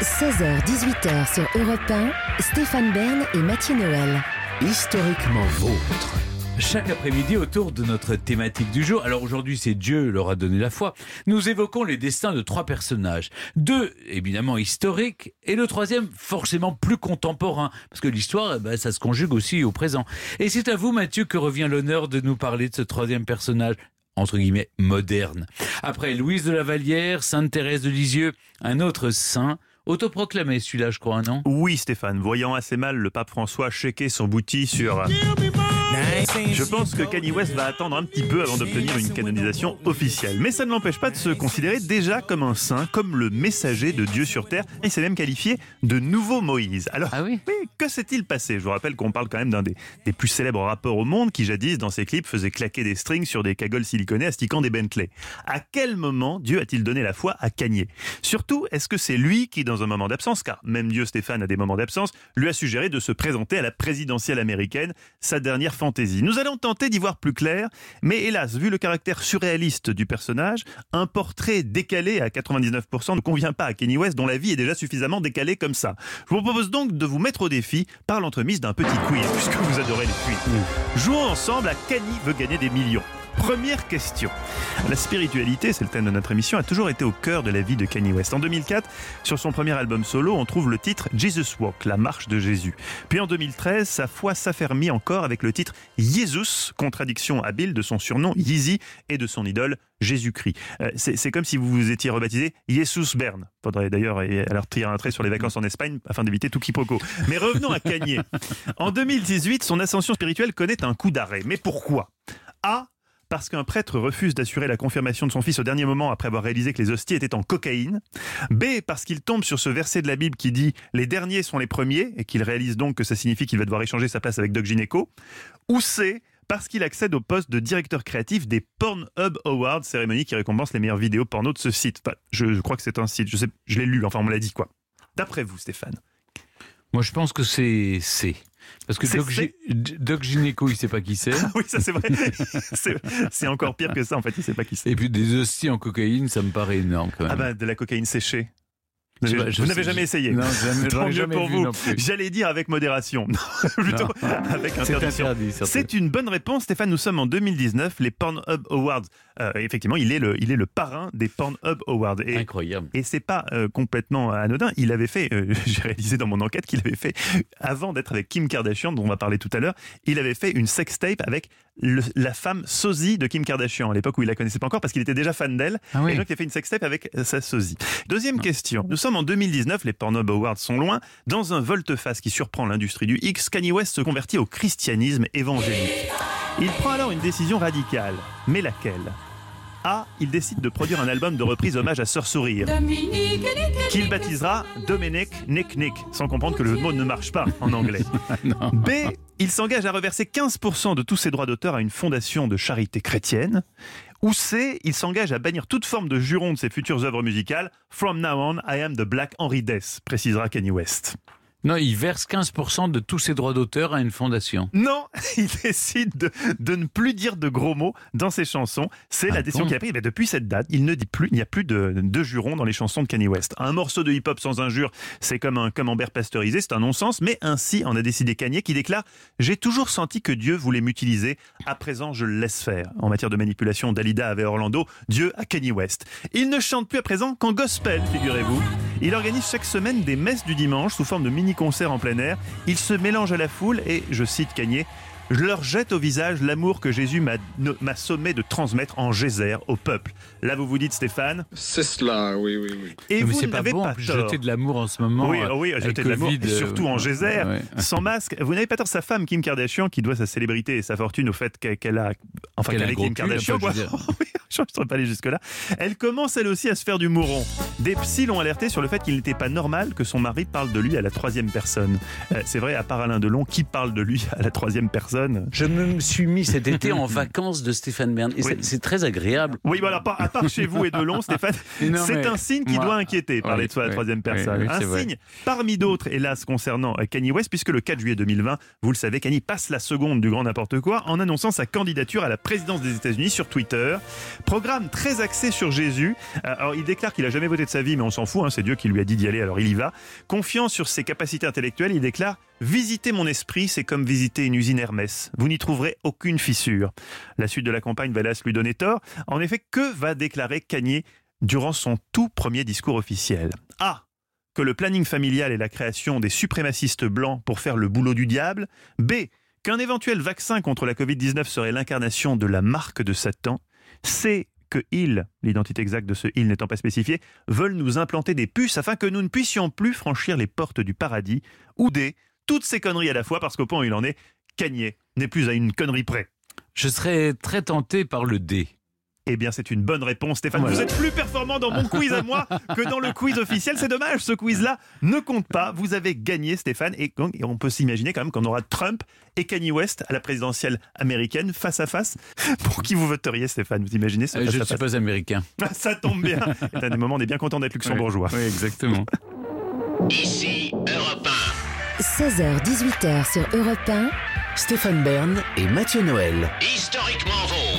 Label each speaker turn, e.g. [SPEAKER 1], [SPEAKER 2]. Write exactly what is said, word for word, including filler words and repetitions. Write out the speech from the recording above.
[SPEAKER 1] seize heures dix-huit heures sur Europe un, Stéphane Bern et Mathieu Noël.
[SPEAKER 2] Historiquement vôtre.
[SPEAKER 3] Chaque après-midi autour de notre thématique du jour. Alors aujourd'hui c'est Dieu leur a donné la foi. Nous évoquons les destins de trois personnages. Deux évidemment historiques et le troisième forcément plus contemporain. Parce que l'histoire, ben, ça se conjugue aussi au présent. Et c'est à vous Mathieu que revient l'honneur de nous parler de ce troisième personnage entre guillemets moderne. Après Louise de la Vallière, Sainte Thérèse de Lisieux, un autre saint. Autoproclamé celui-là je crois, non ?
[SPEAKER 4] Oui Stéphane, voyant assez mal le pape François shaker son bouti sur... Je pense que Kanye West va attendre un petit peu avant d'obtenir une canonisation officielle. Mais ça ne l'empêche pas de se considérer déjà comme un saint, comme le messager de Dieu sur terre. Il s'est même qualifié de nouveau Moïse. Alors,
[SPEAKER 3] ah oui
[SPEAKER 4] oui, que s'est-il passé ? Je vous rappelle qu'on parle quand même d'un des, des plus célèbres rappeurs au monde qui jadis, dans ses clips, faisait claquer des strings sur des cagoles siliconées astiquant des Bentley. À quel moment Dieu a-t-il donné la foi à Kanye ? Surtout, est-ce que c'est lui qui, dans un moment d'absence, car même Dieu Stéphane a des moments d'absence, lui a suggéré de se présenter à la présidentielle américaine, sa dernière fantaisie ? Nous allons tenter d'y voir plus clair, mais hélas, vu le caractère surréaliste du personnage, un portrait décalé à quatre-vingt-dix-neuf pour cent ne convient pas à Kanye West, dont la vie est déjà suffisamment décalée comme ça. Je vous propose donc de vous mettre au défi par l'entremise d'un petit quiz, puisque vous adorez les quiz. Mmh. Jouons ensemble à Kanye veut gagner des millions. Première question. La spiritualité, c'est le thème de notre émission, a toujours été au cœur de la vie de Kanye West. En deux mille quatre, sur son premier album solo, on trouve le titre Jesus Walk, la marche de Jésus. Puis en deux mille treize, sa foi s'affermit encore avec le titre Jesus, contradiction habile de son surnom Yeezy et de son idole Jésus-Christ. Euh, c'est, c'est comme si vous vous étiez rebaptisé Jesus Bern. Faudrait d'ailleurs alors tirer un trait sur les vacances en Espagne afin d'éviter tout quiproquo. Mais revenons à Kanye. En deux mille dix-huit, son ascension spirituelle connaît un coup d'arrêt. Mais pourquoi ? A. Parce qu'un prêtre refuse d'assurer la confirmation de son fils au dernier moment après avoir réalisé que les hosties étaient en cocaïne. B. Parce qu'il tombe sur ce verset de la Bible qui dit « Les derniers sont les premiers » et qu'il réalise donc que ça signifie qu'il va devoir échanger sa place avec Doc Gynéco. Ou C. Parce qu'il accède au poste de directeur créatif des Pornhub Awards, cérémonie qui récompense les meilleures vidéos porno de ce site. Enfin, je, je crois que c'est un site, je sais, je l'ai lu, enfin on me l'a dit quoi. D'après vous Stéphane ?
[SPEAKER 3] Moi je pense que c'est C. Parce que Doc, G... Doc Gynéco, il sait pas qui c'est.
[SPEAKER 4] Ah oui, ça c'est vrai. c'est, c'est encore pire que ça, en fait, il sait pas qui c'est.
[SPEAKER 3] Et puis des hosties en cocaïne, ça me paraît énorme quand même.
[SPEAKER 4] Ah bah, de la cocaïne séchée. Je,
[SPEAKER 3] je, je
[SPEAKER 4] vous n'avez
[SPEAKER 3] sais,
[SPEAKER 4] jamais
[SPEAKER 3] je...
[SPEAKER 4] essayé.
[SPEAKER 3] Non, jamais,
[SPEAKER 4] Tant mieux
[SPEAKER 3] jamais
[SPEAKER 4] pour
[SPEAKER 3] vu
[SPEAKER 4] vous.
[SPEAKER 3] Non plus.
[SPEAKER 4] J'allais dire avec modération. Plutôt
[SPEAKER 3] non.
[SPEAKER 4] avec interdiction.
[SPEAKER 3] C'est interdit.
[SPEAKER 4] C'est une bonne réponse, Stéphane. Nous sommes en deux mille dix-neuf, les Pornhub Awards. Euh, effectivement, il est le, il est le parrain des Pornhub Awards. Et,
[SPEAKER 3] incroyable.
[SPEAKER 4] Et c'est pas euh, complètement anodin. Il avait fait, euh, j'ai réalisé dans mon enquête qu'il avait fait, avant d'être avec Kim Kardashian, dont on va parler tout à l'heure, il avait fait une sextape avec le, la femme sosie de Kim Kardashian, à l'époque où il la connaissait pas encore, parce qu'il était déjà fan d'elle.
[SPEAKER 3] Ah oui.
[SPEAKER 4] Et donc il a fait une sextape avec sa sosie. Deuxième ah. question. Nous sommes en deux mille dix-neuf, les Pornhub Awards sont loin. Dans un volte-face qui surprend l'industrie du X, Kanye West se convertit au christianisme évangélique. Il prend alors une décision radicale. Mais laquelle ? A. Il décide de produire un album de reprise hommage à Sœur Sourire, qu'il baptisera Dominic Nick Nick, sans comprendre que le mot ne marche pas en anglais. B. Il s'engage à reverser quinze pour cent de tous ses droits d'auteur à une fondation de charité chrétienne. Ou C. Il s'engage à bannir toute forme de juron de ses futures œuvres musicales. From now on, I am the Black Henry Death, précisera Kanye West.
[SPEAKER 3] Non, il verse quinze pour cent de tous ses droits d'auteur à une fondation.
[SPEAKER 4] Non, il décide de, de ne plus dire de gros mots dans ses chansons. C'est ah la décision bon qu'il a prise. Mais depuis cette date, il ne dit plus, il n'y a plus de, de jurons dans les chansons de Kanye West. Un morceau de hip-hop sans injure, c'est comme un camembert pasteurisé, c'est un non-sens. Mais ainsi en a décidé Kanye, qui déclare « J'ai toujours senti que Dieu voulait m'utiliser. À présent, je le laisse faire. » En matière de manipulation, Dalida avait Orlando, Dieu à Kanye West. Il ne chante plus à présent qu'en gospel, figurez-vous. Il organise chaque semaine des messes du dimanche sous forme de mini-concerts en plein air. Il se mélange à la foule et, je cite Kanye, « Je leur jette au visage l'amour que Jésus m'a, m'a sommé de transmettre en geyser au peuple. » Là, vous vous dites, Stéphane ?
[SPEAKER 2] C'est cela, oui, oui, oui.
[SPEAKER 4] Et
[SPEAKER 3] non,
[SPEAKER 4] vous
[SPEAKER 3] c'est
[SPEAKER 4] n'avez
[SPEAKER 3] pas bon,
[SPEAKER 4] pas tort.
[SPEAKER 3] Jeter de l'amour en ce moment.
[SPEAKER 4] Oui, oui, jeter de l'amour,
[SPEAKER 3] COVID,
[SPEAKER 4] et surtout en geyser,
[SPEAKER 3] ouais.
[SPEAKER 4] sans masque. Vous n'avez pas tort, sa femme, Kim Kardashian, qui doit sa célébrité et sa fortune au fait qu'elle a... Enfin,
[SPEAKER 3] qu'elle
[SPEAKER 4] qu'elle
[SPEAKER 3] a
[SPEAKER 4] est Kim Kardashian, quoi. Je ne serais pas allé jusque-là. Elle commence elle aussi à se faire du mouron. Des psys l'ont alerté sur le fait qu'il n'était pas normal que son mari parle de lui à la troisième personne. Euh, c'est vrai, à part Alain Delon, qui parle de lui à la troisième personne ?
[SPEAKER 3] Je me suis mis cet été en vacances de Stéphane Bern. Et oui. c'est, c'est très agréable.
[SPEAKER 4] Oui, voilà, à part, à part chez vous et Delon, Stéphane, non, c'est un signe qui moi, doit inquiéter, parler oui, de soi à la oui, troisième personne. Oui, oui, un vrai. signe parmi d'autres, hélas, concernant Kanye West, puisque le quatre juillet deux mille vingt, vous le savez, Kanye passe la seconde du grand n'importe quoi en annonçant sa candidature à la présidence des États-Unis sur Twitter. Programme très axé sur Jésus. Alors, il déclare qu'il a jamais voté de sa vie, mais on s'en fout, hein, c'est Dieu qui lui a dit d'y aller, alors il y va. Confiant sur ses capacités intellectuelles, il déclare « Visiter mon esprit, c'est comme visiter une usine Hermès. Vous n'y trouverez aucune fissure. » La suite de la campagne va hélas lui donner tort. En effet, que va déclarer Kanye durant son tout premier discours officiel? A. Que le planning familial est la création des suprémacistes blancs pour faire le boulot du diable. B. Qu'un éventuel vaccin contre la covid dix-neuf serait l'incarnation de la marque de Satan. C. Que ils, l'identité exacte de ce ils n'étant pas spécifié, veulent nous implanter des puces afin que nous ne puissions plus franchir les portes du paradis. Ou D. Toutes ces conneries à la fois, parce qu'au point où il en est, Kanye n'est plus à une connerie près.
[SPEAKER 3] Je serais très tenté par le D.
[SPEAKER 4] Eh bien, c'est une bonne réponse, Stéphane. Voilà. Vous êtes plus performant dans mon quiz à moi que dans le quiz officiel. C'est dommage, ce quiz-là ne compte pas. Vous avez gagné, Stéphane. Et on peut s'imaginer quand même qu'on aura Trump et Kanye West à la présidentielle américaine face à face. Pour qui vous voteriez, Stéphane? Vous imaginez ce
[SPEAKER 3] euh,
[SPEAKER 4] face
[SPEAKER 3] Je
[SPEAKER 4] à
[SPEAKER 3] ne suis
[SPEAKER 4] face
[SPEAKER 3] pas américain.
[SPEAKER 4] Ça tombe bien. C'est un des moments, on est bien content d'être luxembourgeois.
[SPEAKER 3] Oui, oui, exactement.
[SPEAKER 2] Ici Europe un.
[SPEAKER 1] seize heures dix-huit heures sur Europe un.
[SPEAKER 2] Stéphane Bern et Mathieu Noël.
[SPEAKER 5] Historiquement vôtre.